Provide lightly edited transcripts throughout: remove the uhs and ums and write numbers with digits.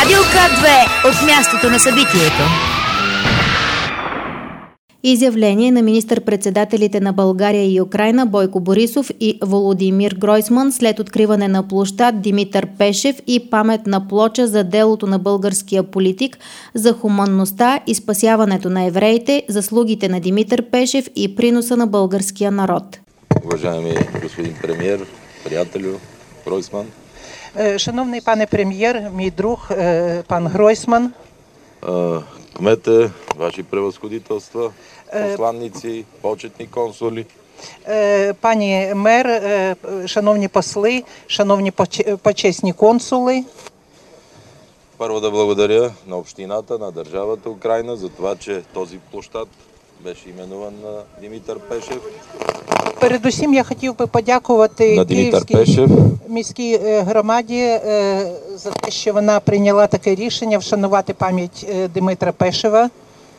Радио К2 от мястото на събитието. Изявление на министър-председателите на България и Украйна Бойко Борисов и Володимир Гройсман след откриване на площад Димитър Пешев и паметна плоча за делото на българския политик за хуманността и спасяването на евреите, заслугите на Димитър Пешев и приноса на българския народ. Уважаеми господин прем'єр, приятелю Гройсман. Шановний пане прем'єр, мій друг, пан Гройсман. Кмете, ваші превъзходителства, посланниці, почетні консули. Пані мер, шановні посли, шановні почесні консули. Първо да благодаря на общината, на държавата Украйна за това, че този площад беше іменуван на Димитър Пешев. Передусім я хотів би подякувати Київській міській громаді за те, що вона прийняла таке рішення вшанувати пам'ять Димитра Пешева.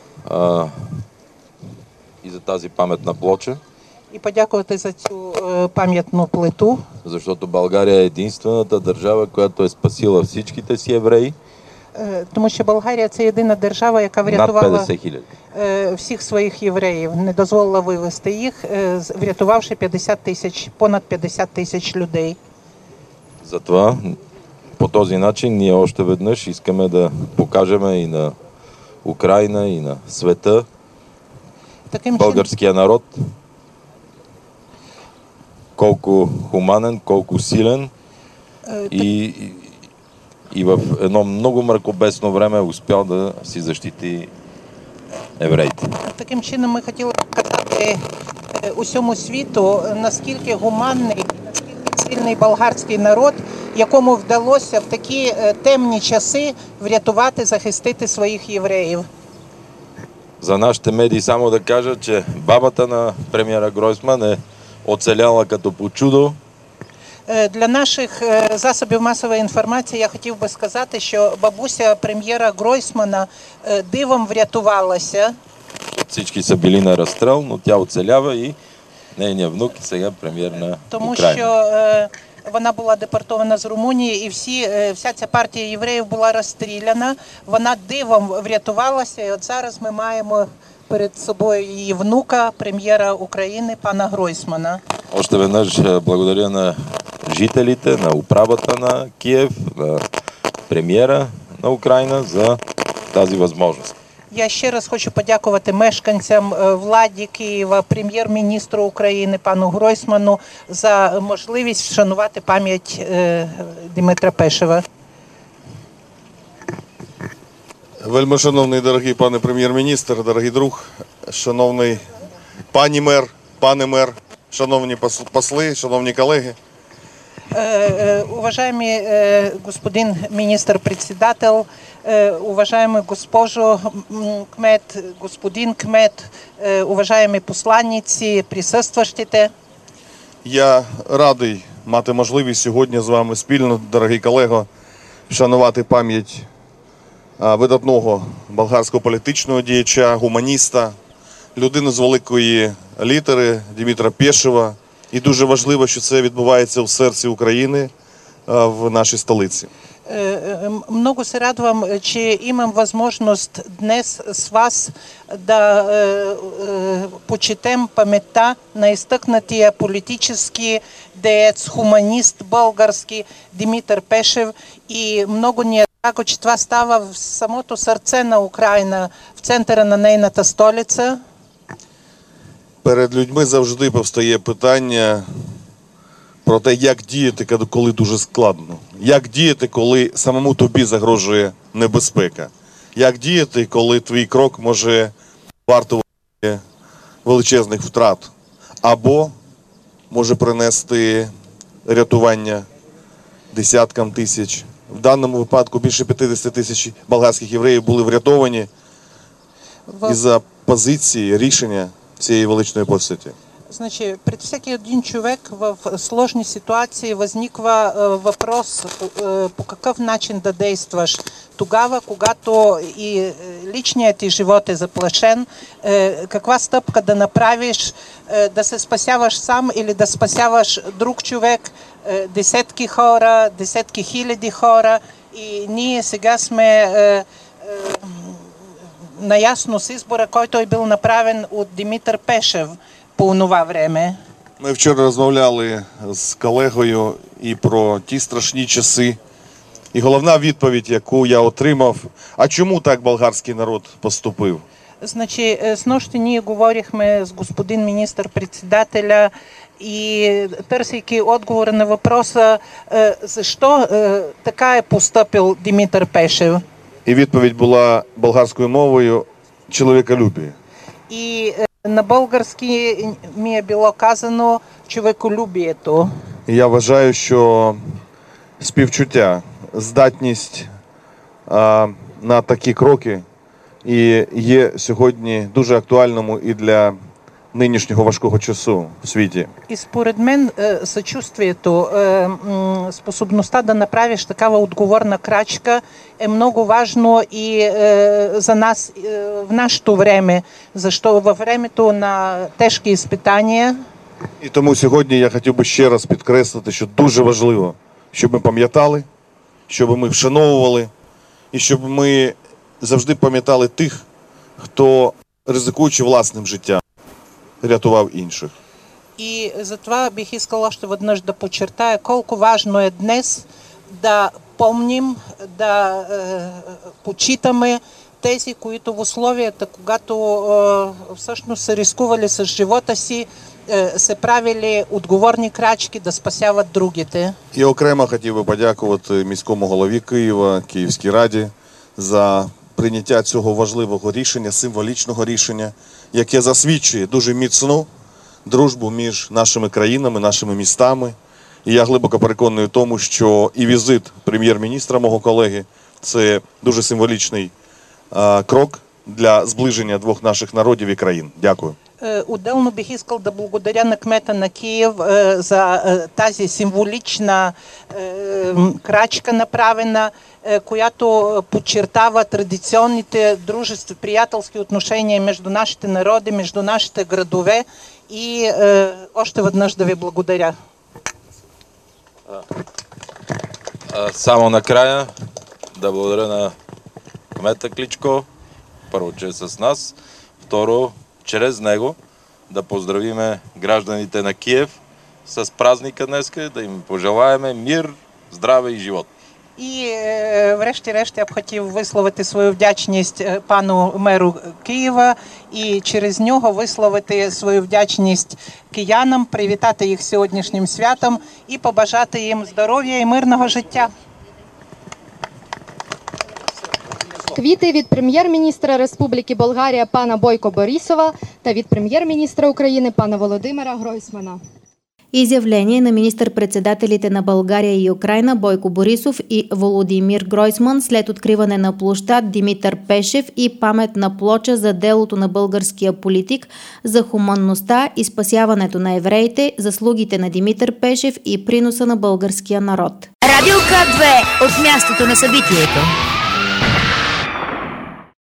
І за тази паметна плоча. І подякувати за цю пам'ятну плиту. Защото България е единствената държава, която е спасила всичките си євреї. Тому що Болгарія – це єдина держава, яка врятувала всіх своїх євреїв, не дозволила вивезти їх, врятувавши понад 50 тисяч людей. Затова по този начин ние още веднъж искаме да покажем и на Украйна, и на света, българския народ, колко хуманен, колко силен и в едно много мракобесно време успял да си защити евреїти. Таким чином ми хотіли показати усьому світу, наскільки гуманний, наскільки сильний болгарський народ, якому вдалося в такі темні часи врятувати, захистити своїх євреїв. За нашите медии само да кажа, че бабата на прем'єра Гройсман е оцеляла като по чудо. Для наших засобів масової інформації я хотів би сказати, що бабуся прем'єра Гройсмана дивом врятувалася. Всички са били на разстрел, но тя оцелява і нейният внук сега прем'єр на Україна. Тому що вона була депортована з Румунії і вся ця партія євреїв була розстріляна. Вона дивом врятувалася і от зараз ми маємо перед собою її внука, прем'єра України, пана Гройсмана. Още веднъж благодаря на жителите, на управата на Киев, на прем'єра на Україна за тази възможност. Я ще раз хочу подякувати мешканцям, владі Києва, прем'єр-міністру України, пану Гройсману за можливість вшанувати пам'ять Димитра Пешева. Вельми шановний дорогий пане прем'єр-міністр, дорогий друг, шановний пані мер, пане мер, шановні посли, шановні колеги. Уважаемый господин министр-председатель, уважаемый госпожо кмет, господин кмет, уважаемі посланниці, присутствуючі. Я радий мати можливість сьогодні з вами спільно, дорогий колего, вшанувати пам'ять видатного болгарського політичного діяча, гуманіста, людини з великої літери Димитра Пешева. І дуже важливо, що це відбувається в серці України, в нашій столиці. Много се радвам, че имам възможност днес с вас да почетем паметта на изтъкнатия политически деец, хуманист български Димитър Пешев. И много ни е драго, че това става в самото сърце на Украйна, в центъра на нейната столица. Перед людьми завжди повстає питання про те, як діяти, коли дуже складно. Як діяти, коли самому тобі загрожує небезпека. Як діяти, коли твій крок може вартувати величезних втрат. Або може принести рятування десяткам тисяч. В даному випадку більше 50 тисяч болгарських євреїв були врятовані із-за позиції, рішення цієї величної постаті. Значит, пред всеки един човек в сложни ситуации възниква въпрос по какъв начин да действаш тогава, когато и личният ти живот е заплашен, каква стъпка да направиш, да се спасяваш сам или да спасяваш друг човек, десетки хора, десетки хиляди хора и ние сега сме наясно с избора, който е бил направен от Димитър Пешев по това време. Ми вчора розмовляли з колегою і про ті страшні часи. І головна відповідь, яку я отримав, а чому так болгарський народ поступив? Значи, с нощи ние говорихме с господин министър-председателя и търсейки отговора на въпроса защо така е поступил Димитър Пешев. І відповідь була болгарською мовою чоловіколюбие. И на български ми е било казано човеколюбието. І я вважаю, що співчуття, здатність на такі кроки і є сьогодні дуже актуальному і для нинішнього важкого часу в світі. И според мен съчувствието, способността да направиш такава отговорна крачка е много важно и за нас в нашето време, защото във времето на тежки изпитания. І тому сьогодні я хотів би ще раз підкреслити, що дуже важливо, щоб ми пам'ятали, щоб ми вшановували і щоб ми завжди пам'ятали тих, хто, ризикуючи власним життям, рятував інших. И затова бих искал още веднъж да подчертая колко важно е днес да помним, да почитаме тези, които в условията, когато всъщност са рискували с живота си, се правили отговорні крачки да спасяват другите. І окремо хотів би подякувати міському голові Києва, Київській раді за прийняття цього важливого рішення, символічного рішення, яке засвідчує дуже міцну дружбу між нашими країнами, нашими містами. І я глибоко переконаний в тому, що і візит прем'єр-міністра, мого колеги, це дуже символічний крок для зближення двох наших народів і країн. Дякую. Отделно бих искал да благодаря на кмета на Киев за тази символична крачка направена, която подчертава традиционните дружества, приятелски отношения между нашите народи, между нашите градове и още веднъж да ви благодаря. Само накрая да благодаря на кмета Кличко, първо, че е с нас, второ, чрез него да поздравиме гражданите на Киев с празника днеска, да им пожелаеме мир, здраве и живот. І врешті-решт я б хотів висловити свою вдячність пану меру Києва і через нього висловити свою вдячність киянам, привітати їх сьогоднішнім святом і побажати їм здоров'я і мирного життя. Квіти від прем'єр-міністра Республіки Болгарія пана Бойко Борисова та від прем'єр-міністра України пана Володимира Гройсмана. Изявление на министър-председателите на България и Украйна Бойко Борисов и Володимир Гройсман след откриване на площад Димитър Пешев и паметна плоча за делото на българския политик за хуманността и спасяването на евреите, заслугите на Димитър Пешев и приноса на българския народ. Радио К2 от мястото на събитието.